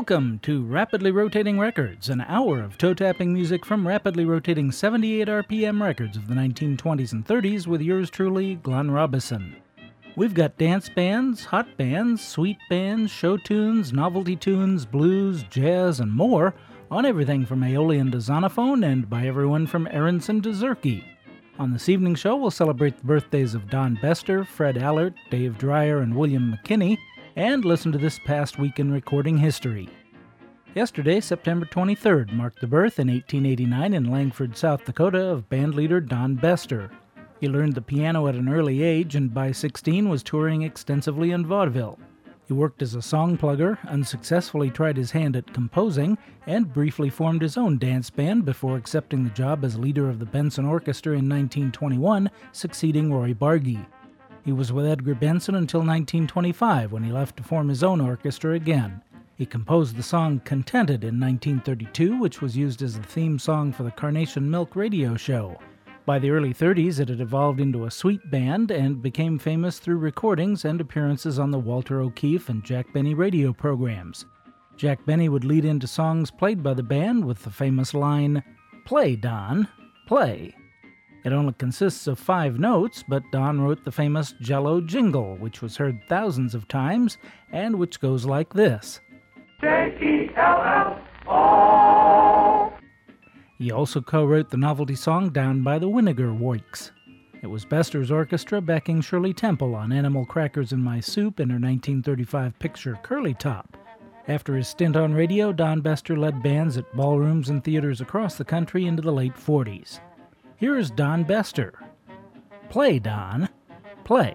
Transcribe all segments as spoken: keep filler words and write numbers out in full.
Welcome to Rapidly Rotating Records, an hour of toe-tapping music from rapidly rotating seventy-eight R P M records of the nineteen twenties and thirties with yours truly, Glenn Robison. We've got dance bands, hot bands, sweet bands, show tunes, novelty tunes, blues, jazz, and more on everything from Aeolian to Zonophone and by everyone from Aronson to Zerke. On this evening's show, we'll celebrate the birthdays of Don Bester, Fred Allert, Dave Dreyer, and William McKinney, and listen to this past week in recording history. Yesterday, September twenty-third, marked the birth in eighteen eighty-nine in Langford, South Dakota, of bandleader Don Bester. He learned the piano at an early age and by sixteen was touring extensively in vaudeville. He worked as a song plugger, unsuccessfully tried his hand at composing, and briefly formed his own dance band before accepting the job as leader of the Benson Orchestra in nineteen twenty-one, succeeding Roy Bargy. He was with Edgar Benson until nineteen twenty-five, when he left to form his own orchestra again. He composed the song Contented in nineteen thirty-two, which was used as the theme song for the Carnation Milk radio show. By the early thirties, it had evolved into a sweet band and became famous through recordings and appearances on the Walter O'Keefe and Jack Benny radio programs. Jack Benny would lead into songs played by the band with the famous line, "Play, Don, play." It only consists of five notes, but Don wrote the famous Jell-O jingle, which was heard thousands of times, and which goes like this. J E L L O. He also co-wrote the novelty song Down by the Vinegar Works. It was Bester's orchestra backing Shirley Temple on Animal Crackers in My Soup in her nineteen thirty-five picture Curly Top. After his stint on radio, Don Bester led bands at ballrooms and theaters across the country into the late forties. Here is Don Bester. Play, Don, play.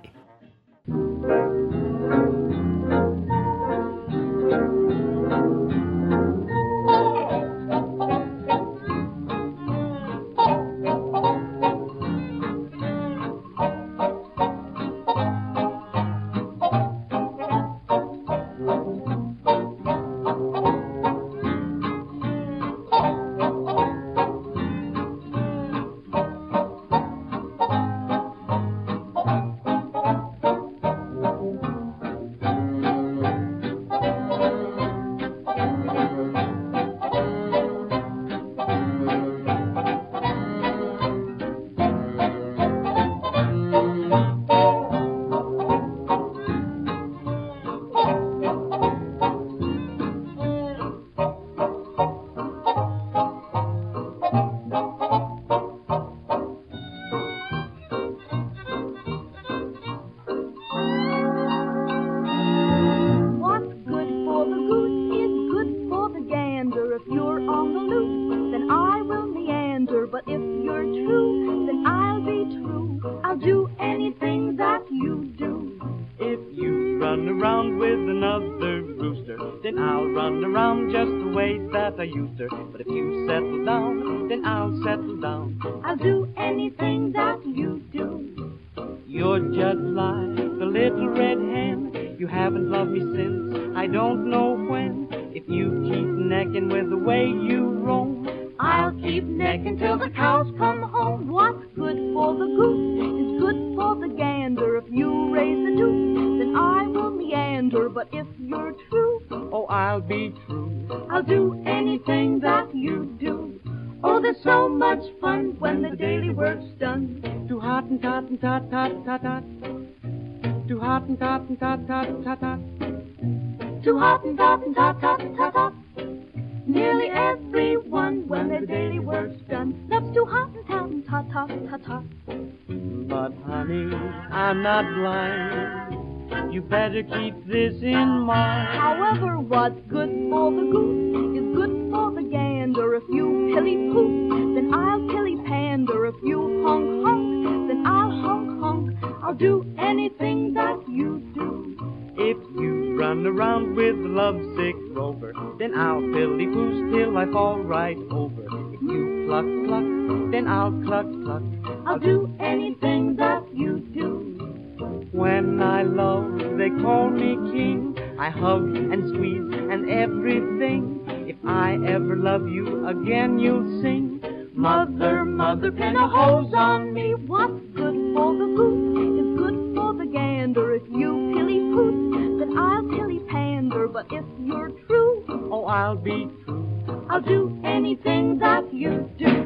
But if you settle down, then I'll settle down. I'll do anything that you do. You're just like a little red hen. You haven't loved me since I don't know when. If you keep necking with the way you roam, I'll keep necking till the cows come home. What's good for the goose is good for the gander. If you raise the deuce, then I will meander. But if you're true, oh, I'll be true. I'll do anything that you do. Oh, there's so much fun when the daily work's done. Too hot and tot and tot tot tot tot. Too hot and tot and tot tot tot tot. Too hot and tot and tot tot tot tot. Nearly everyone, when their daily work's done, loves too hot and tot and tot tot tot tot. But honey, I'm not blind. You better keep this in mind. However, what's good for the goose is good for the gander. If you pilly-poot, then I'll pilly-pander. If you honk-honk, then I'll honk-honk. I'll do anything that you do. If you run around with a lovesick rover, then I'll pilly-poot till I fall right over. If you cluck-cluck, then I'll cluck-cluck. I'll do anything that you do. When I love, they call me king. I hug and squeeze and everything. If I ever love you again, you'll sing. Mother, mother, pin a hose on me. What's good for the goose is good for the gander. If you pilly-poot, then I'll pilly-pander. But if you're true, oh, I'll be true. I'll do anything that you do.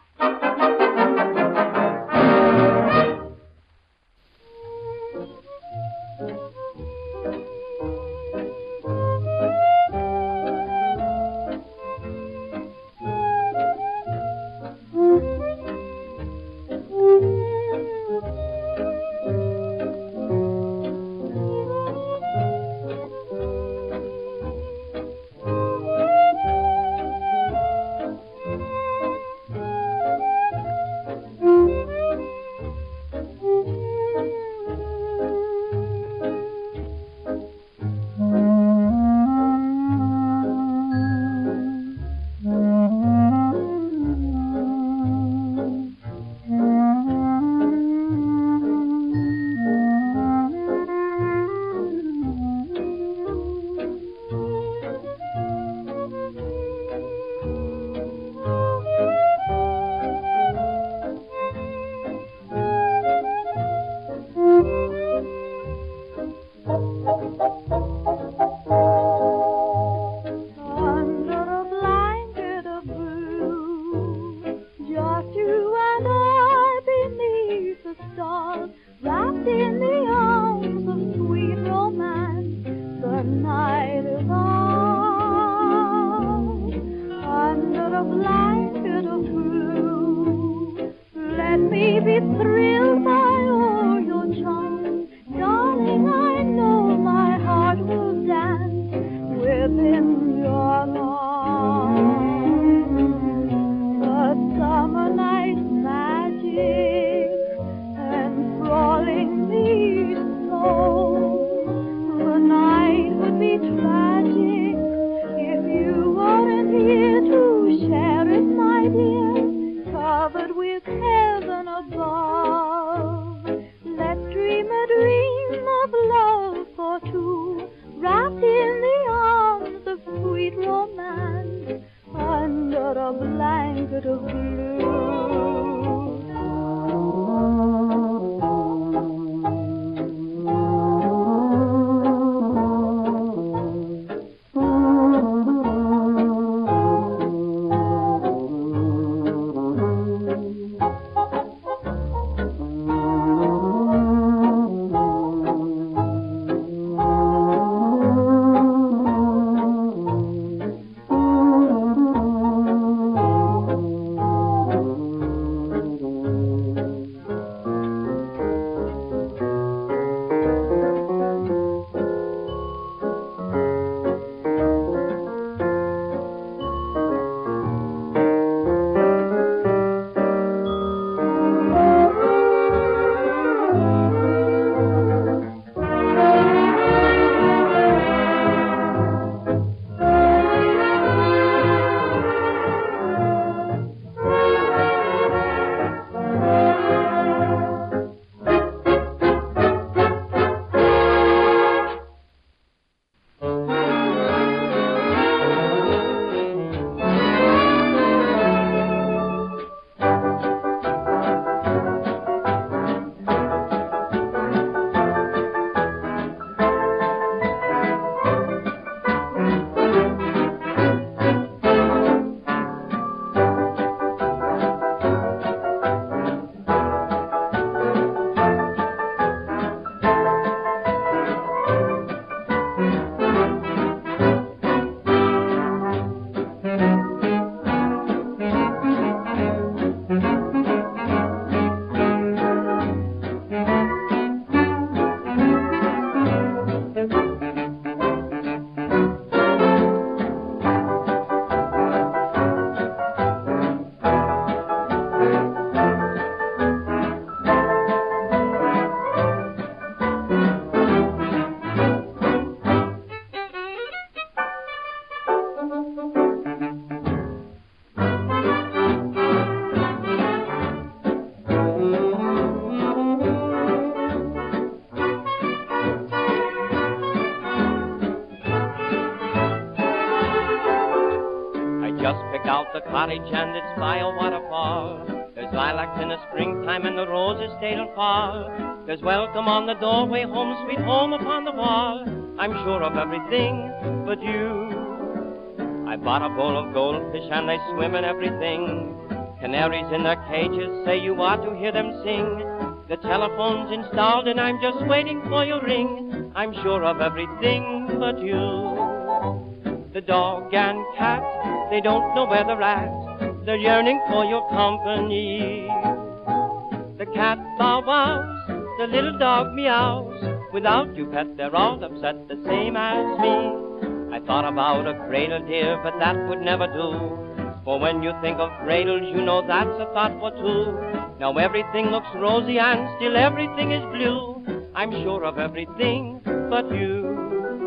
the cottage and its by a waterfall. There's lilacs in the springtime and the roses stay till fall. There's welcome on the doorway, home sweet home upon the wall. I'm sure of everything but you. I bought a bowl of goldfish and they swim in everything. Canaries in their cages say you ought to hear them sing. The telephone's installed and I'm just waiting for your ring. I'm sure of everything but you. The dog and cat, they don't know where they're at. They're yearning for your company. The cat bow wows, the little dog meows. Without you, pet, they're all upset the same as me. I thought about a cradle, dear, but that would never do. For when you think of cradles, you know that's a thought for two. Now everything looks rosy and still everything is blue. I'm sure of everything but you.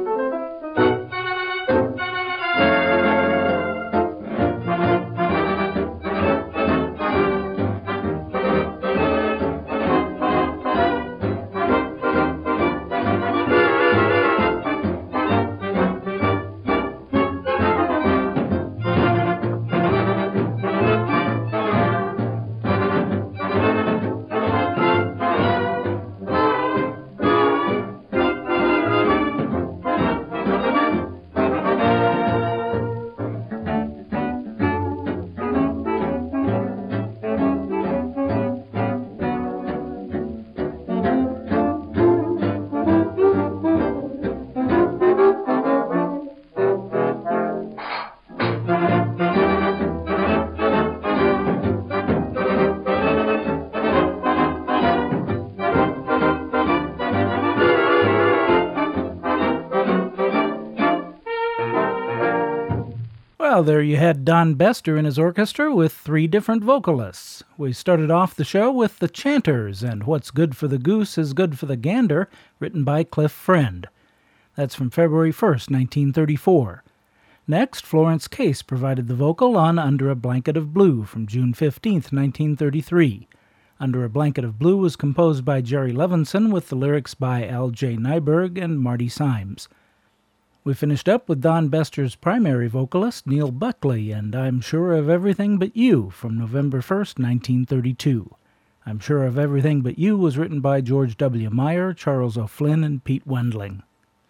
Well, there you had Don Bester and his orchestra with three different vocalists. We started off the show with The Chanters and What's Good for the Goose is Good for the Gander, written by Cliff Friend. That's from February first, nineteen thirty-four. Next, Florence Case provided the vocal on Under a Blanket of Blue from June fifteenth, nineteen thirty-three. Under a Blanket of Blue was composed by Jerry Levinson with the lyrics by Al J. Nyberg and Marty Symes. We finished up with Don Bester's primary vocalist, Neil Buckley, and I'm Sure of Everything But You from November first, nineteen thirty-two. I'm Sure of Everything But You was written by George W. Meyer, Charles O'Flynn, and Pete Wendling.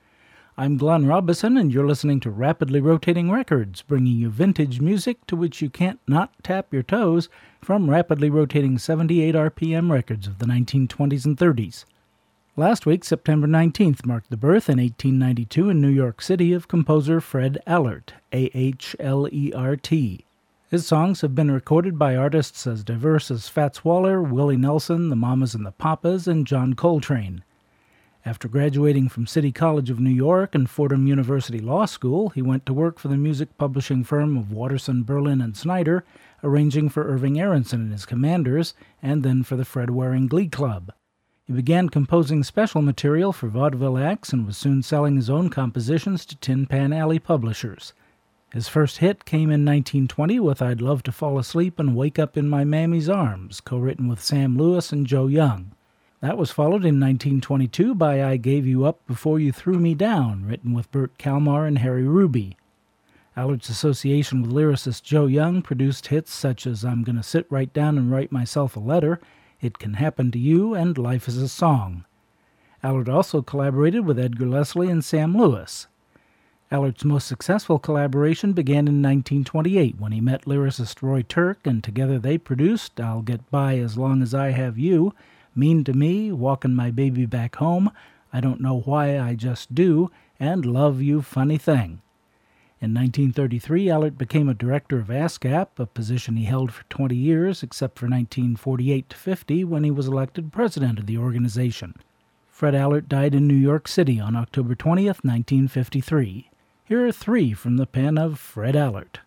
I'm Glenn Robison, and you're listening to Rapidly Rotating Records, bringing you vintage music to which you can't not tap your toes from rapidly rotating seventy-eight R P M records of the nineteen twenties and thirties. Last week, September nineteenth, marked the birth in eighteen ninety-two in New York City of composer Fred Allert, A H L E R T. His songs have been recorded by artists as diverse as Fats Waller, Willie Nelson, the Mamas and the Papas, and John Coltrane. After graduating from City College of New York and Fordham University Law School, he went to work for the music publishing firm of Watterson, Berlin, and Snyder, arranging for Irving Aronson and his Commanders, and then for the Fred Waring Glee Club. He began composing special material for vaudeville acts and was soon selling his own compositions to Tin Pan Alley publishers. His first hit came in nineteen twenty with I'd Love to Fall Asleep and Wake Up in My Mammy's Arms, co-written with Sam Lewis and Joe Young. That was followed in nineteen twenty-two by I Gave You Up Before You Threw Me Down, written with Bert Kalmar and Harry Ruby. Allard's association with lyricist Joe Young produced hits such as I'm Gonna Sit Right Down and Write Myself a Letter, It Can Happen to You, and Life is a Song. Allard also collaborated with Edgar Leslie and Sam Lewis. Allard's most successful collaboration began in nineteen twenty-eight when he met lyricist Roy Turk, and together they produced I'll Get By As Long As I Have You, Mean to Me, Walkin' My Baby Back Home, I Don't Know Why I Just Do, and Love You Funny Thing. In nineteen thirty-three, Allard became a director of ASCAP, a position he held for twenty years, except for nineteen forty-eight to fifty, when he was elected president of the organization. Fred Allard died in New York City on October twentieth, nineteen fifty-three. Here are three from the pen of Fred Allard.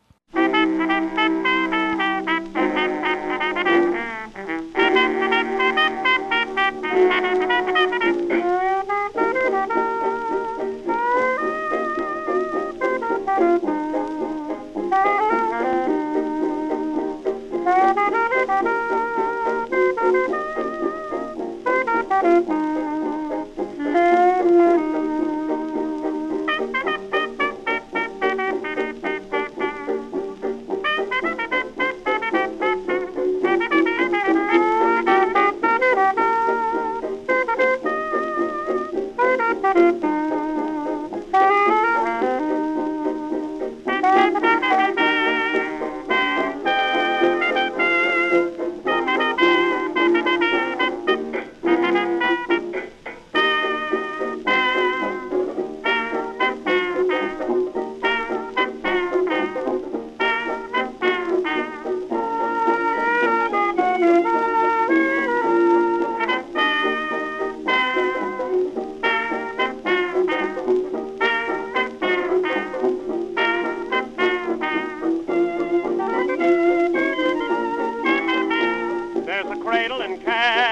cradle in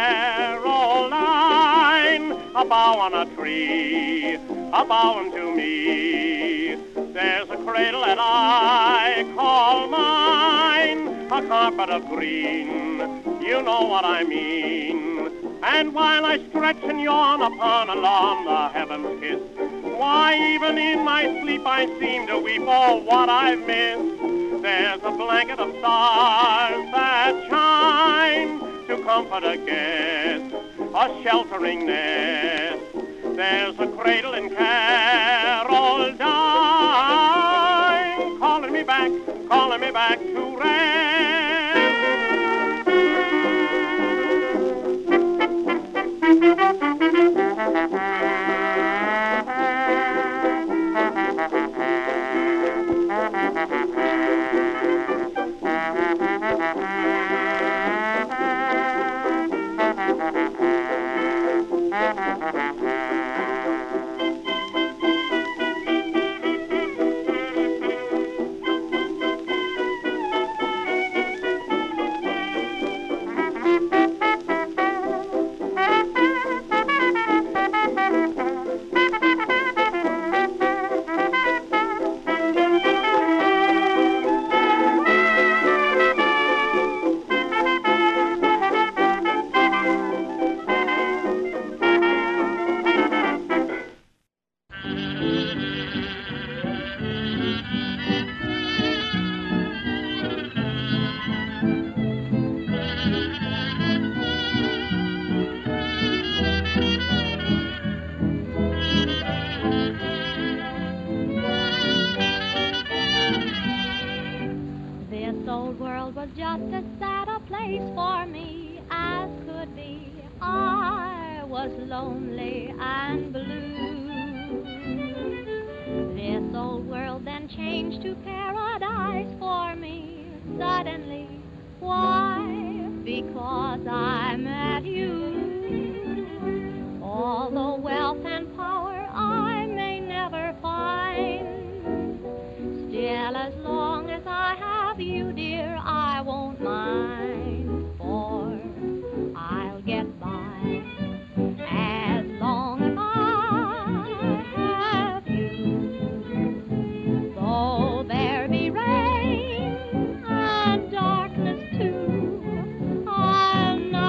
Caroline, a bough on a tree, a bowing to me. There's a cradle that I call mine, a carpet of green, you know what I mean. And while I stretch and yawn upon a lawn the heavens kiss, why, even in my sleep I seem to weep all what I've missed. There's a blanket of stars that shine to comfort a guest, a sheltering nest. There's a cradle in Caroline, calling me back, calling me back to rest. I'll not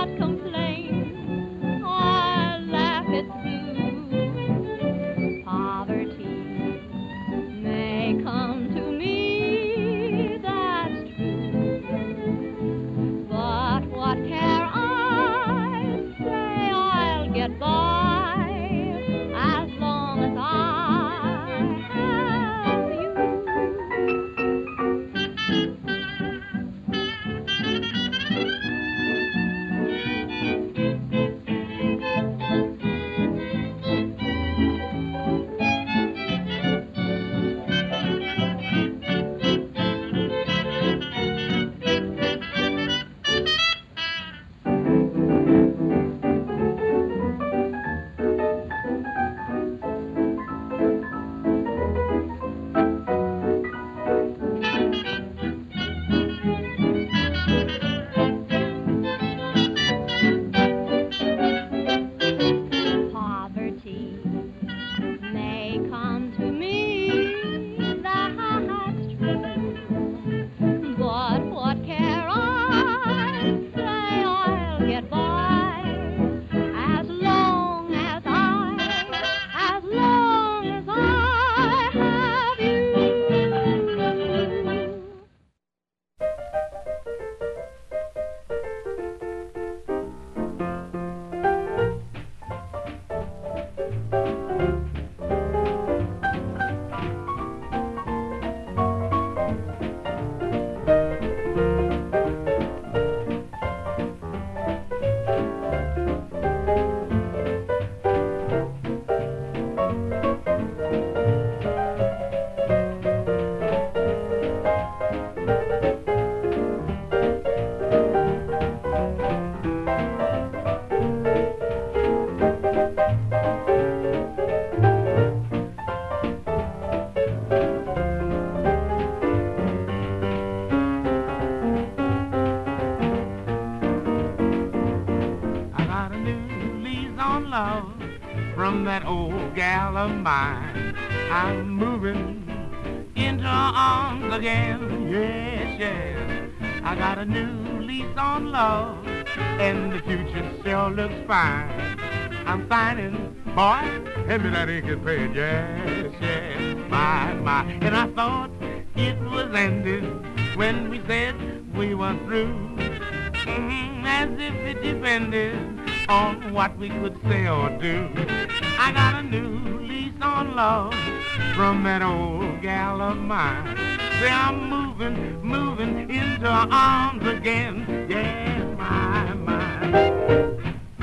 from that old gal of mine. I'm moving into her arms again, yes, yes. I got a new lease on love, and the future sure looks fine. I'm finding, boy, hand me that ink and pen, yes, yes, my, my. And I thought it was ended when we said we were through, mm-hmm, as if it depended on what we could say or do. I got a new lease on love from that old gal of mine. Say I'm moving, moving into her arms again, yes, my, my.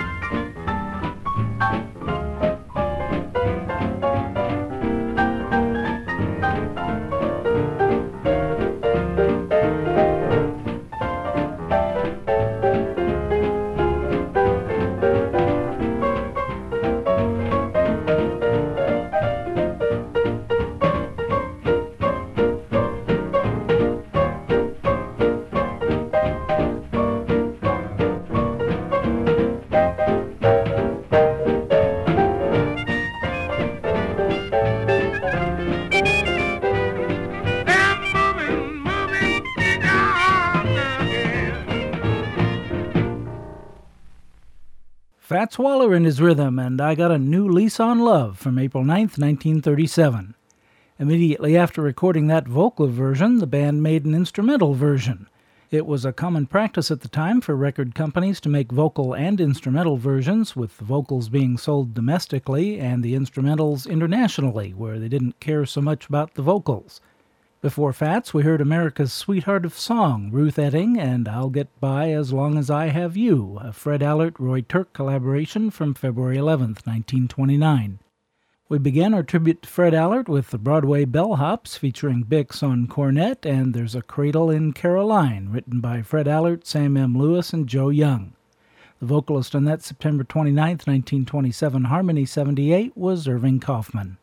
Fats Waller and his rhythm, and I Got a New Lease on Love from April ninth, nineteen thirty-seven. Immediately after recording that vocal version, the band made an instrumental version. It was a common practice at the time for record companies to make vocal and instrumental versions, with the vocals being sold domestically and the instrumentals internationally, where they didn't care so much about the vocals. Before Fats, we heard America's Sweetheart of Song, Ruth Etting, and I'll Get By As Long As I Have You, a Fred Allert-Roy Turk collaboration from February eleventh, nineteen twenty-nine. We began our tribute to Fred Allert with the Broadway Bellhops featuring Bix on cornet, and There's a Cradle in Caroline, written by Fred Allert, Sam M. Lewis, and Joe Young. The vocalist on that September twenty-ninth, nineteen twenty-seven Harmony seventy-eight was Irving Kaufman.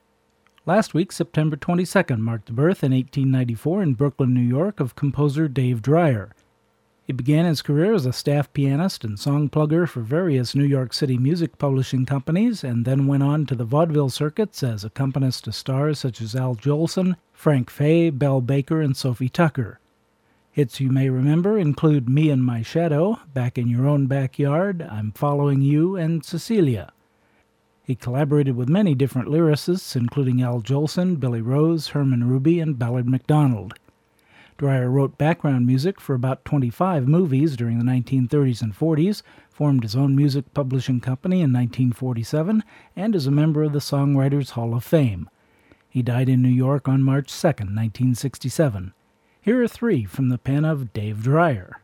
Last week, September twenty-second, marked the birth in eighteen ninety-four in Brooklyn, New York, of composer Dave Dreyer. He began his career as a staff pianist and song plugger for various New York City music publishing companies, and then went on to the vaudeville circuits as accompanist to stars such as Al Jolson, Frank Fay, Belle Baker, and Sophie Tucker. Hits you may remember include Me and My Shadow, Back in Your Own Backyard, I'm Following You, and Cecilia. He collaborated with many different lyricists, including Al Jolson, Billy Rose, Herman Ruby, and Ballard McDonald. Dreyer wrote background music for about twenty-five movies during the nineteen thirties and forties, formed his own music publishing company in nineteen forty-seven, and is a member of the Songwriters Hall of Fame. He died in New York on March second, nineteen sixty-seven. Here are three from the pen of Dave Dreyer.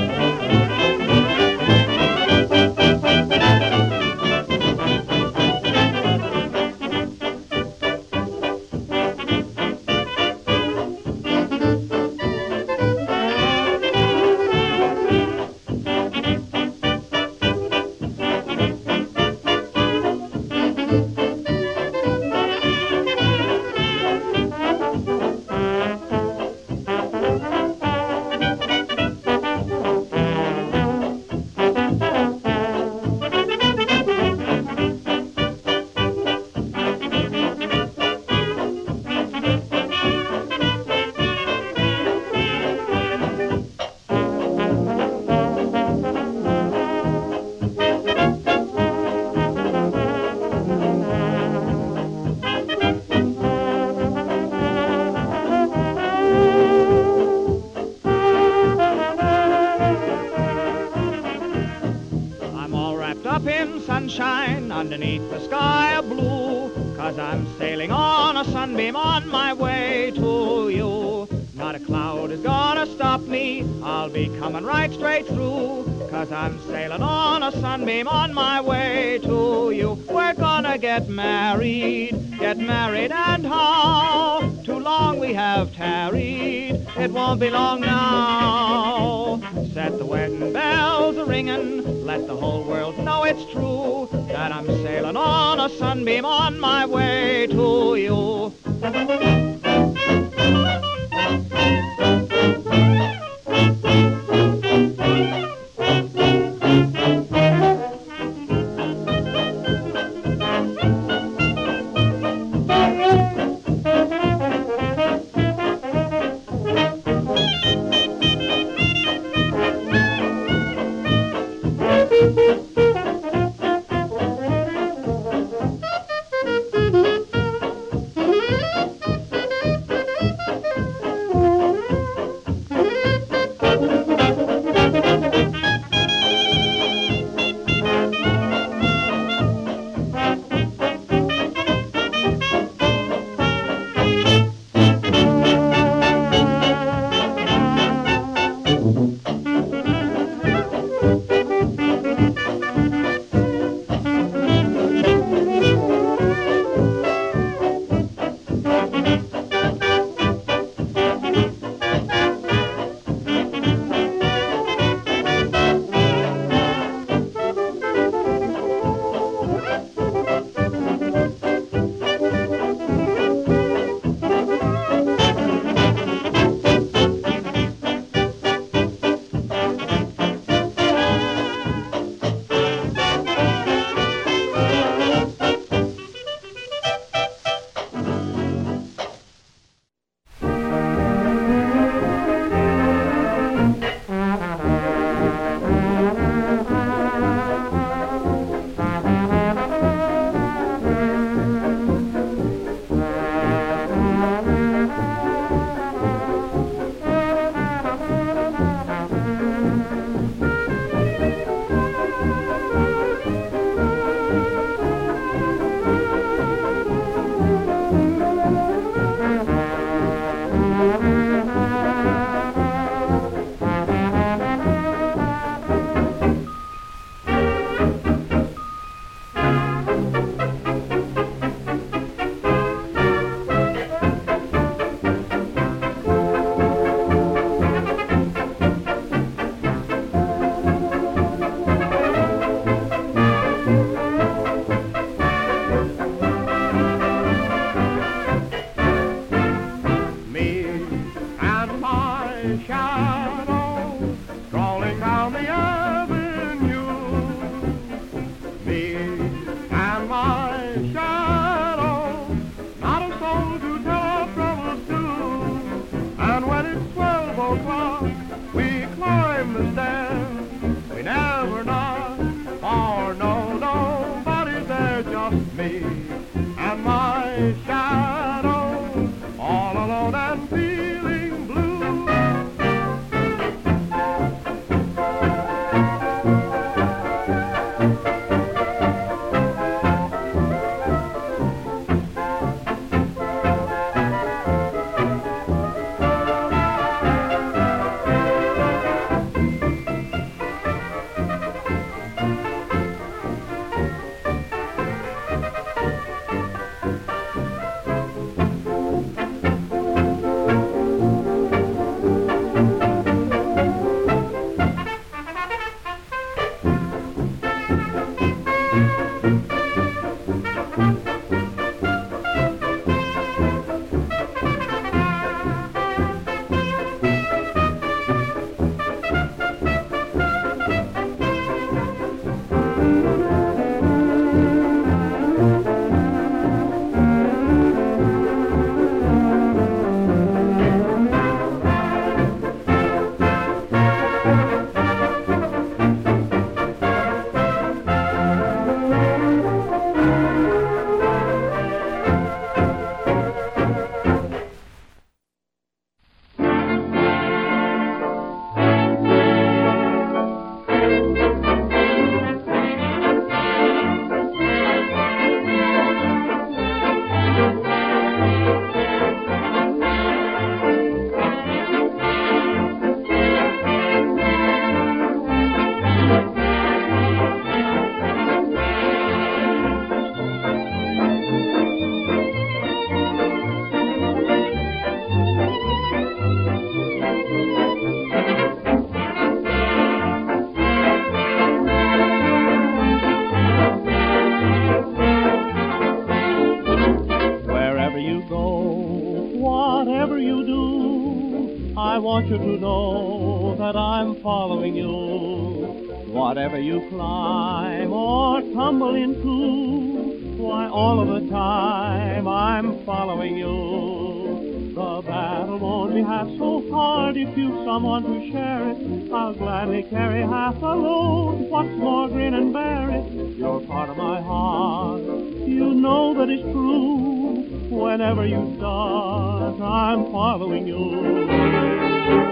Underneath the sky of blue, 'cause I'm sailing on a sunbeam on my way to you. Not a cloud is gonna stop me, I'll be coming right straight through, 'cause I'm sailing on a sunbeam on my way to you. We're gonna get married, get married and how? Too long we have tarried, it won't be long now. Set the wedding bells a-ringing, let the whole world know it's true, that I'm sailing on a sunbeam on my way to you. I'm following you. Whatever you climb or tumble into, why, all of the time I'm following you. The battle won't be half so hard if you've someone to share it. I'll gladly carry half the load. What's more, grin and bear it. You're part of my heart. You know that it's true. Whenever you start, I'm following you.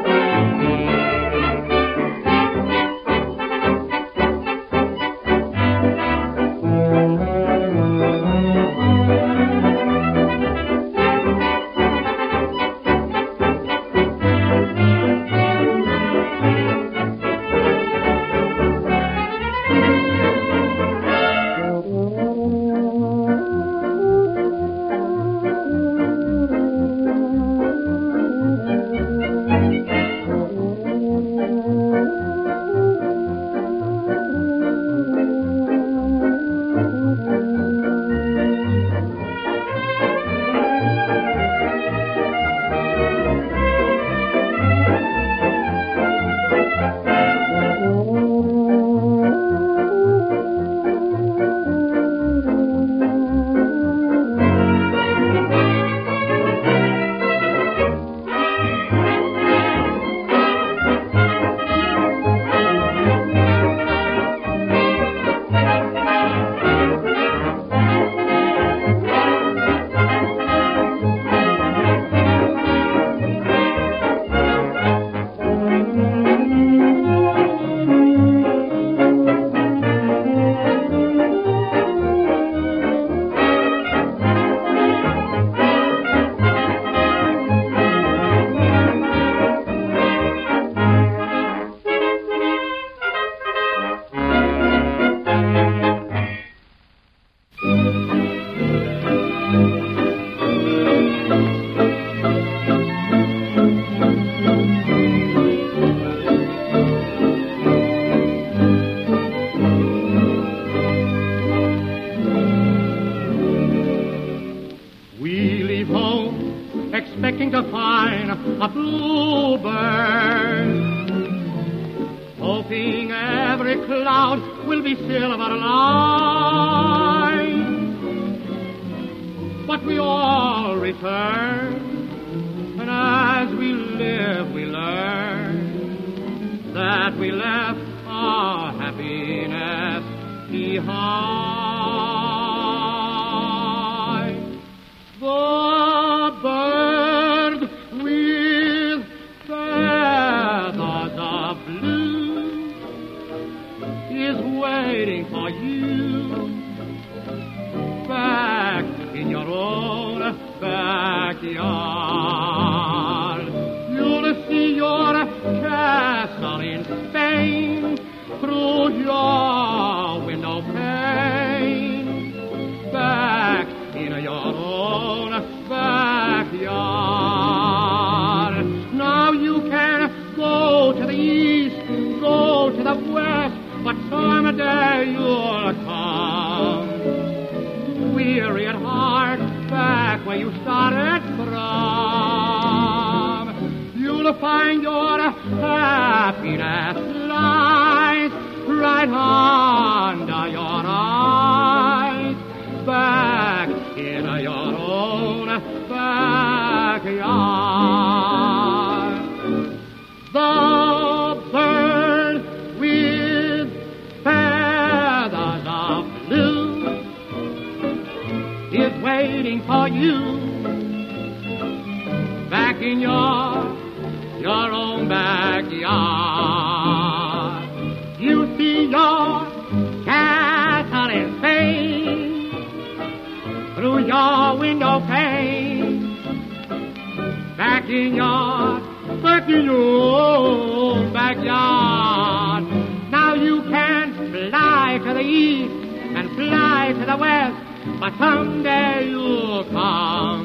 To find a bluebird, hoping every cloud will be silver line. But we all return, and as we live we learn that we left our happiness behind. The bird with feathers of blue is waiting for you back in your own backyard. You'll see your castle in Spain through your window pane, back in your own backyard. Now you can go to the east, go to the west, but someday you'll come, weary at heart, back where you started from. You'll find your happiness lies right under your eyes, back in your own backyard. The bird with feathers of blue is waiting for you back in your your own backyard. You see your castle in Spain through your window pane, back in your, back in your backyard. Now you can fly to the east and fly to the west, but someday you'll come,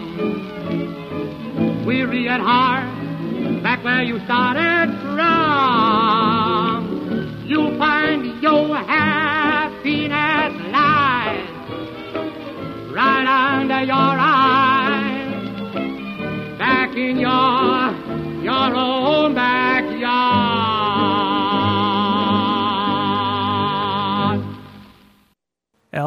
weary at heart, back where you started from. You'll find your happiness lies right under your eyes, back in your your own backyard.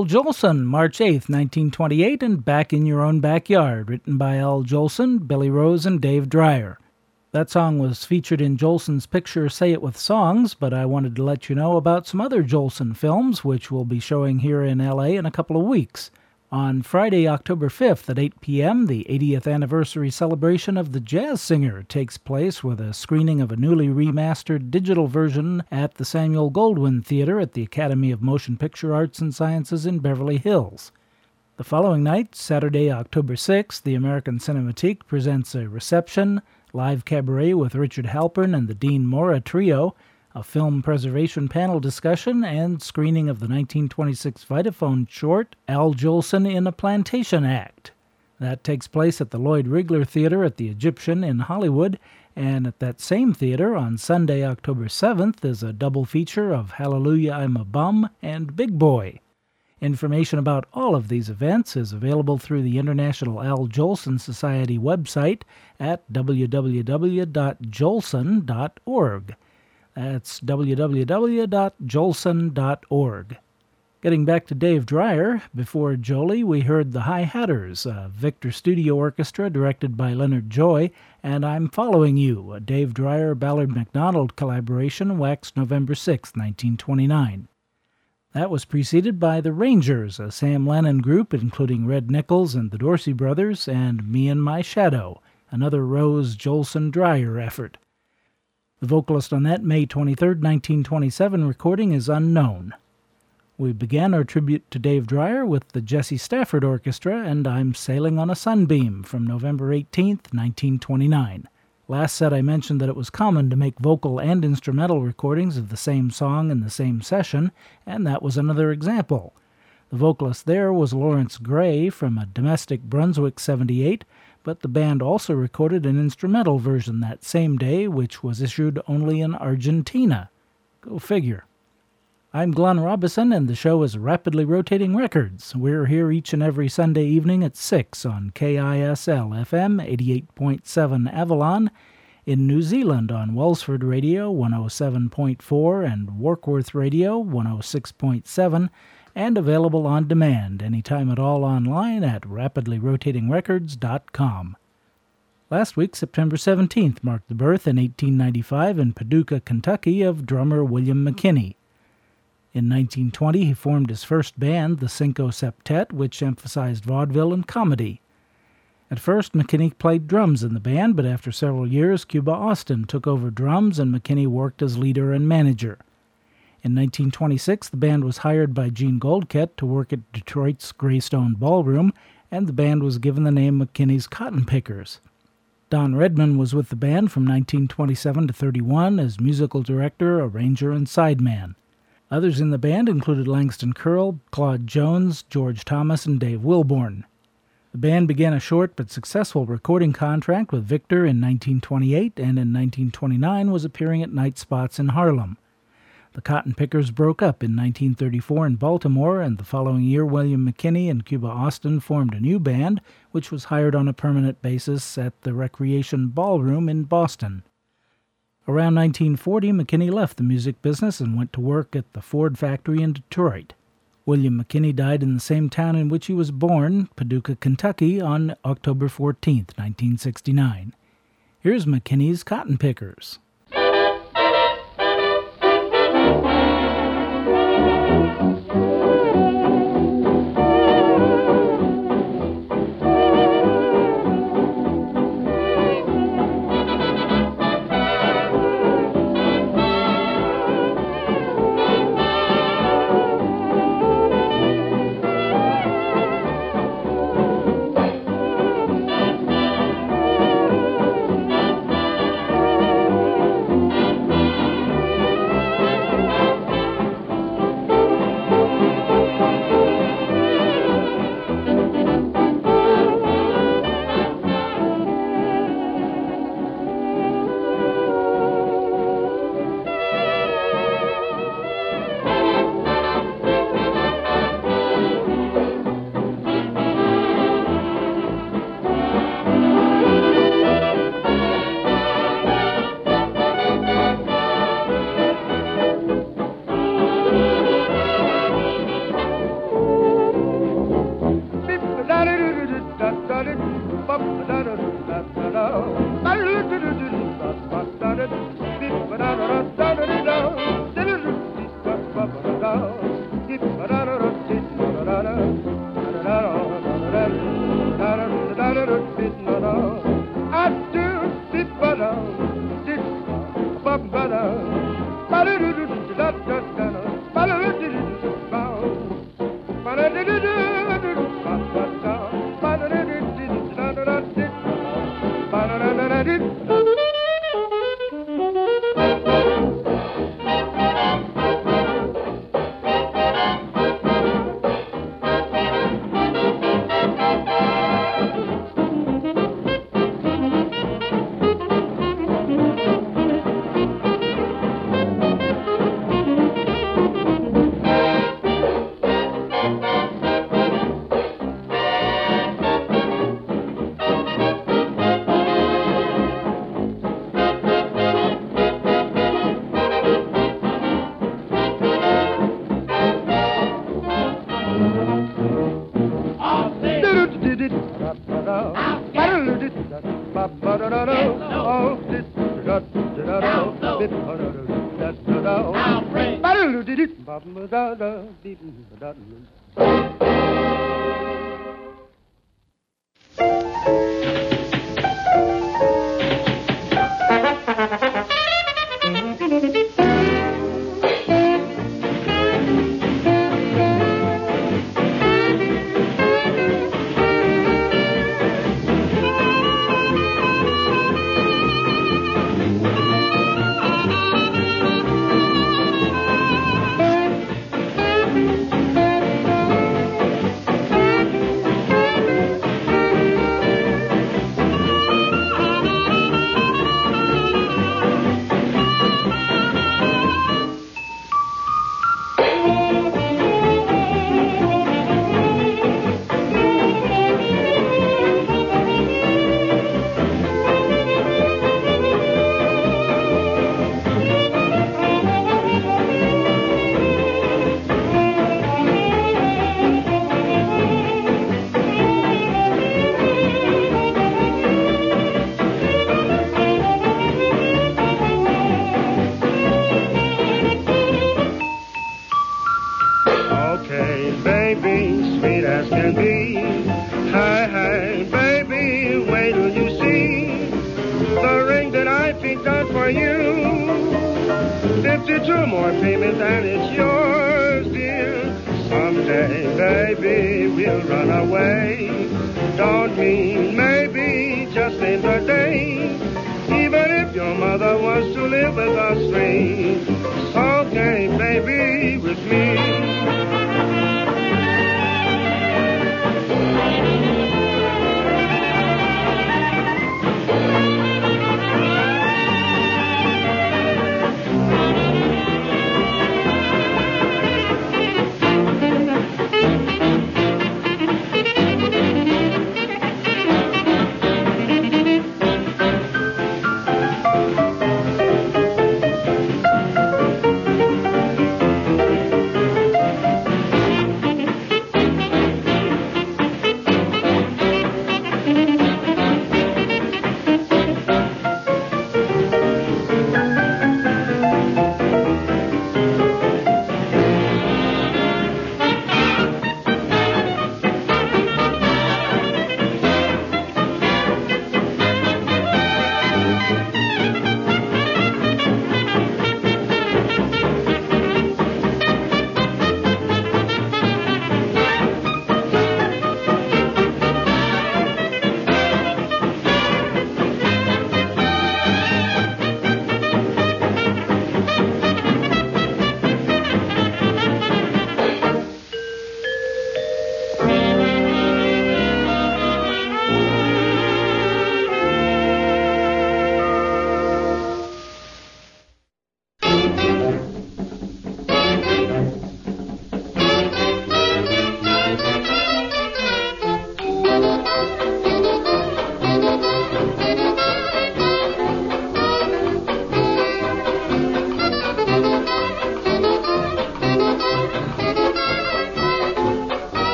Al Jolson, March eighth, nineteen twenty-eight, and Back in Your Own Backyard, written by Al Jolson, Billy Rose, and Dave Dreyer. That song was featured in Jolson's picture Say It With Songs, but I wanted to let you know about some other Jolson films, which we'll be showing here in L A in a couple of weeks. On Friday, October fifth at eight p.m., the eightieth anniversary celebration of The Jazz Singer takes place with a screening of a newly remastered digital version at the Samuel Goldwyn Theater at the Academy of Motion Picture Arts and Sciences in Beverly Hills. The following night, Saturday, October sixth, the American Cinematheque presents a reception, live cabaret with Richard Halpern and the Dean Mora Trio, a film preservation panel discussion, and screening of the nineteen twenty-six Vitaphone short, Al Jolson in a Plantation Act. That takes place at the Lloyd Rigler Theater at the Egyptian in Hollywood, and at that same theater on Sunday, October seventh, is a double feature of Hallelujah, I'm a Bum and Big Boy. Information about all of these events is available through the International Al Jolson Society website at w w w dot jolson dot org. That's w w w dot jolson dot org. Getting back to Dave Dreyer, before Jolie we heard the High Hatters, a Victor Studio Orchestra directed by Leonard Joy, and I'm Following You, a Dave Dreyer Ballard McDonald collaboration waxed November sixth, nineteen twenty-nine. That was preceded by The Rangers, a Sam Lennon group including Red Nichols and the Dorsey Brothers, and Me and My Shadow, another Rose Jolson Dreyer effort. The vocalist on that May twenty-third, nineteen twenty-seven recording is unknown. We began our tribute to Dave Dreyer with the Jesse Stafford Orchestra and I'm Sailing on a Sunbeam from November eighteenth, nineteen twenty-nine. Last set I mentioned that it was common to make vocal and instrumental recordings of the same song in the same session, and that was another example. The vocalist there was Lawrence Gray from a domestic Brunswick seventy-eight, but the band also recorded an instrumental version that same day, which was issued only in Argentina. Go figure. I'm Glenn Robison, and the show is Rapidly Rotating Records. We're here each and every Sunday evening at six on K I S L F M eighty-eight point seven Avalon, in New Zealand on Wellsford Radio one oh seven point four and Warkworth Radio one oh six point seven, and available on demand anytime at all online at rapidly rotating records dot com. Last week, September seventeenth, marked the birth in eighteen ninety-five in Paducah, Kentucky, of drummer William McKinney. In nineteen twenty, he formed his first band, the Cinco Septet, which emphasized vaudeville and comedy. At first, McKinney played drums in the band, but after several years, Cuba Austin took over drums and McKinney worked as leader and manager. In nineteen twenty-six, the band was hired by Gene Goldkett to work at Detroit's Greystone Ballroom, and the band was given the name McKinney's Cotton Pickers. Don Redman was with the band from nineteen twenty-seven to thirty-one as musical director, arranger, and sideman. Others in the band included Langston Curl, Claude Jones, George Thomas, and Dave Wilborn. The band began a short but successful recording contract with Victor in nineteen twenty-eight, and in nineteen twenty-nine was appearing at night spots in Harlem. The Cotton Pickers broke up in nineteen thirty-four in Baltimore, and the following year William McKinney and Cuba Austin formed a new band, which was hired on a permanent basis at the Recreation Ballroom in Boston. Around nineteen forty, McKinney left the music business and went to work at the Ford factory in Detroit. William McKinney died in the same town in which he was born, Paducah, Kentucky, on October fourteenth, nineteen sixty-nine. Here's McKinney's Cotton Pickers. Thank you.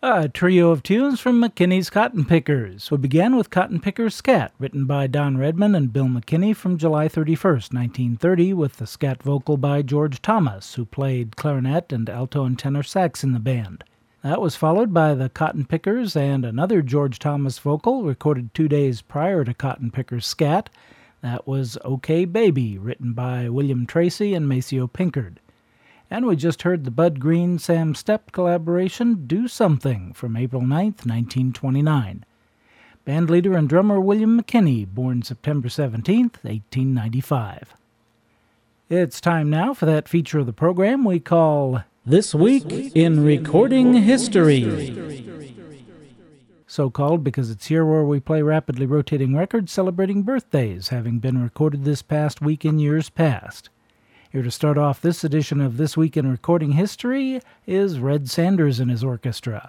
A trio of tunes from McKinney's Cotton Pickers. We began with Cotton Pickers Scat, written by Don Redman and Bill McKinney from July thirty-first, nineteen thirty, with the scat vocal by George Thomas, who played clarinet and alto and tenor sax in the band. That was followed by the Cotton Pickers and another George Thomas vocal recorded two days prior to Cotton Pickers Scat. That was OK Baby, written by William Tracy and Maceo Pinkard. And we just heard the Bud Green-Sam Stepp collaboration, Do Something, from April ninth, nineteen twenty-nine. Bandleader and drummer William McKinney, born September seventeenth, eighteen ninety-five. It's time now for that feature of the program we call This Week in Recording History. So called because it's here where we play rapidly rotating records celebrating birthdays, having been recorded this past week in years past. Here to start off this edition of This Week in Recording History is Red Sanders and his orchestra.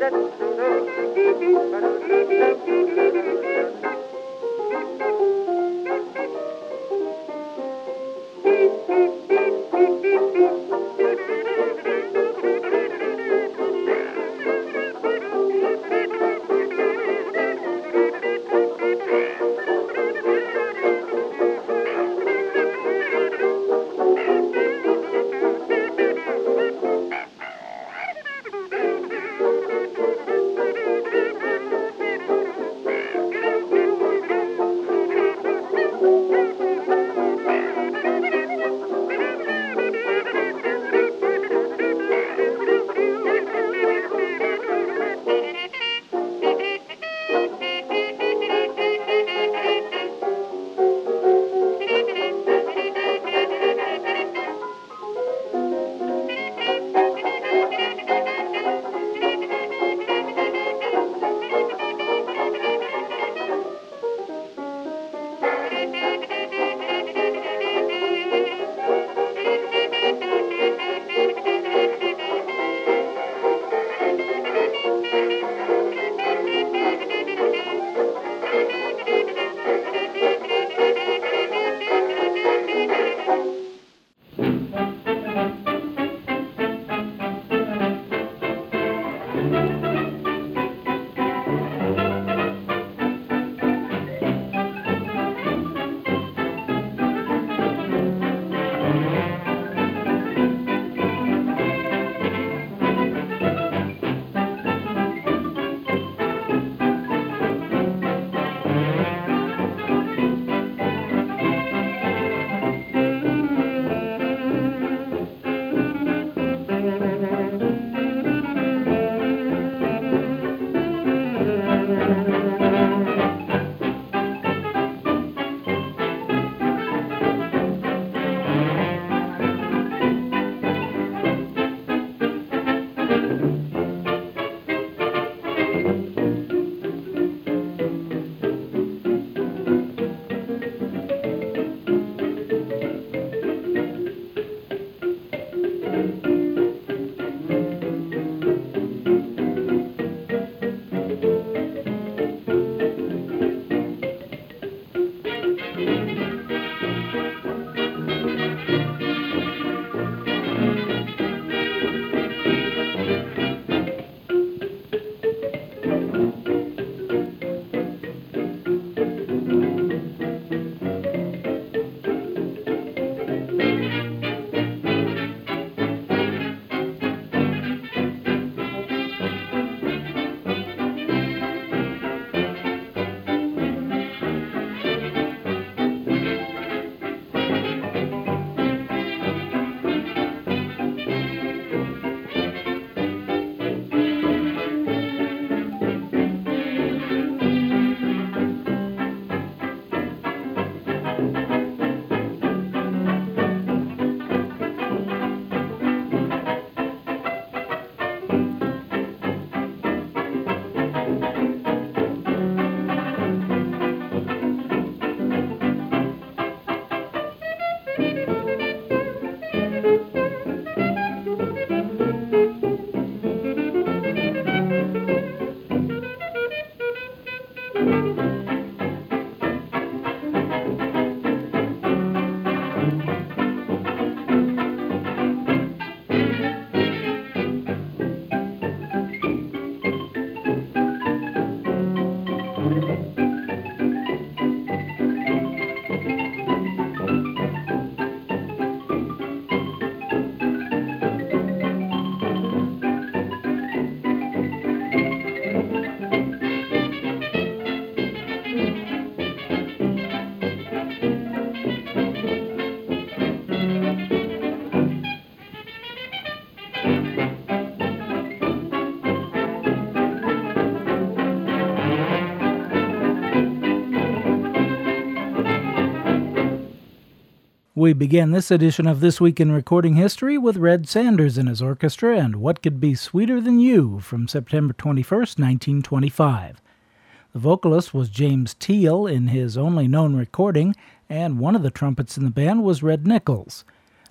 We began this edition of This Week in Recording History with Red Sanders and his orchestra and What Could Be Sweeter Than You from September twenty-first, nineteen twenty-five. The vocalist was James Teal in his only known recording, and one of the trumpets in the band was Red Nichols.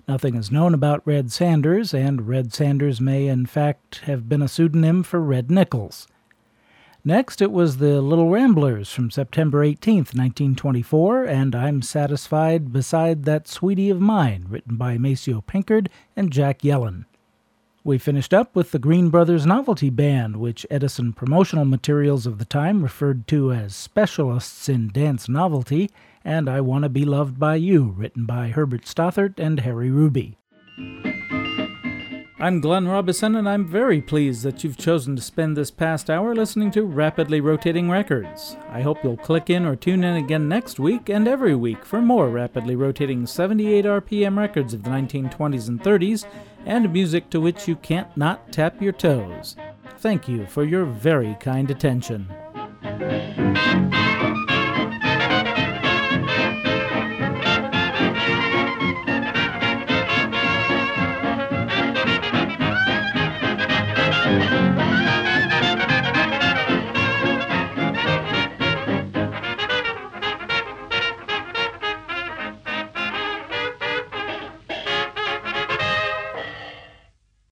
Nothing is known about Red Sanders, and Red Sanders may in fact have been a pseudonym for Red Nichols. Next, it was the Little Ramblers from September eighteenth, nineteen twenty-four, and I'm Satisfied Beside That Sweetie of Mine, written by Maceo Pinkard and Jack Yellen. We finished up with the Green Brothers Novelty Band, which Edison promotional materials of the time referred to as specialists in dance novelty, and I Want to Be Loved by You, written by Herbert Stothart and Harry Ruby. I'm Glenn Robison, and I'm very pleased that you've chosen to spend this past hour listening to Rapidly Rotating Records. I hope you'll click in or tune in again next week and every week for more rapidly rotating seventy-eight R P M records of the nineteen twenties and thirties, and music to which you can't not tap your toes. Thank you for your very kind attention.